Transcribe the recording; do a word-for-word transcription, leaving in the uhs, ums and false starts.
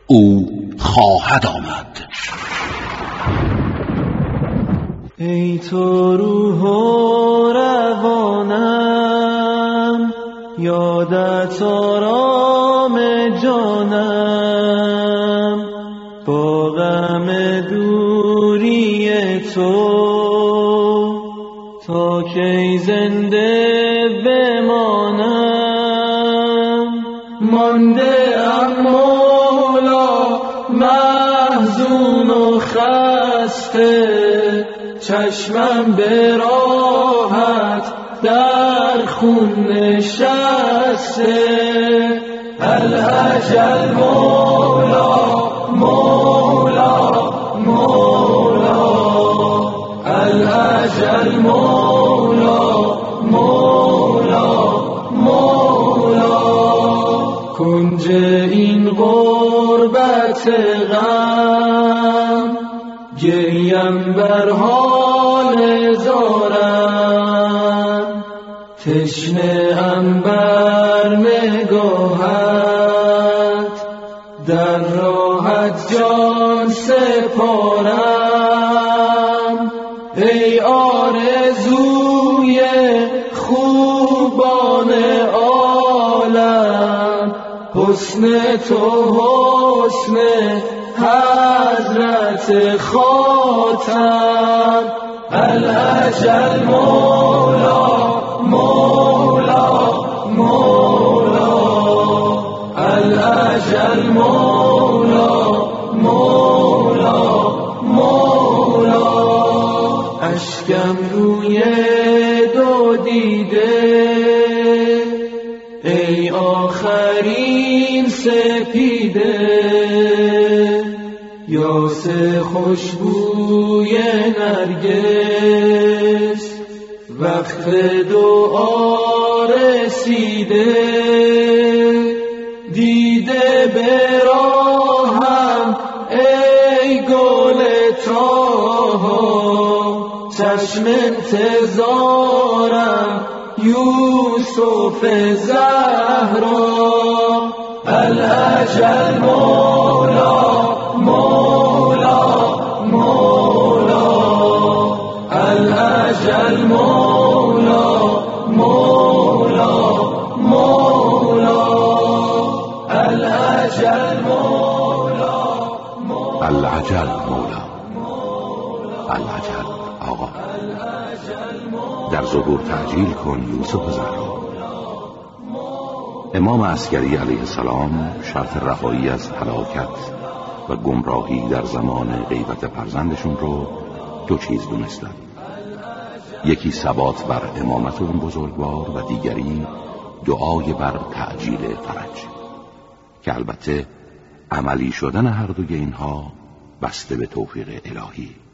او خواهد آمد. ای تو روح و روانم، یادت آرام جانم، با غم دوری تو تا کی زنده بمانم. مانده ام مولا محزون و خسته، چشمم به راحت در خون نشسته. الأجل مولا مولا مولا، الأجل مولا مولا مولا. کنج این غربت غم، گریم بر حال زارم، تشنه ام بر نگاهت، در راحت جان سپارم. ای آرزوی خوبان عالم، حسن تو حسن حضرت خاتم. الأجل مولا مولا مولا، الأجل مولا مولا مولا. اشکم روی دو دیده، ای آخرین سپیده، یاس خوشبوی نرگس، وقت دعا رسیده. دیده به راهم ای گل تاها، چشم انتظارم یوسف زهرا. الأجل مولا مولا مولا، الأجل مولا مولا مولا، الأجل مولا مولا. العجل مولا، العجل آقا. در ظهور تعجیل کن یوسف زهرا. امام عسکری علیه السلام شرط رهایی از هلاکت و گمراهی در زمان غیبت فرزندشون رو دو چیز دونستن. یکی ثبات بر امامت اون بزرگوار و دیگری دعای بر تعجیل فرج، که البته عملی شدن هر دوی اینها بسته به توفیق الهی.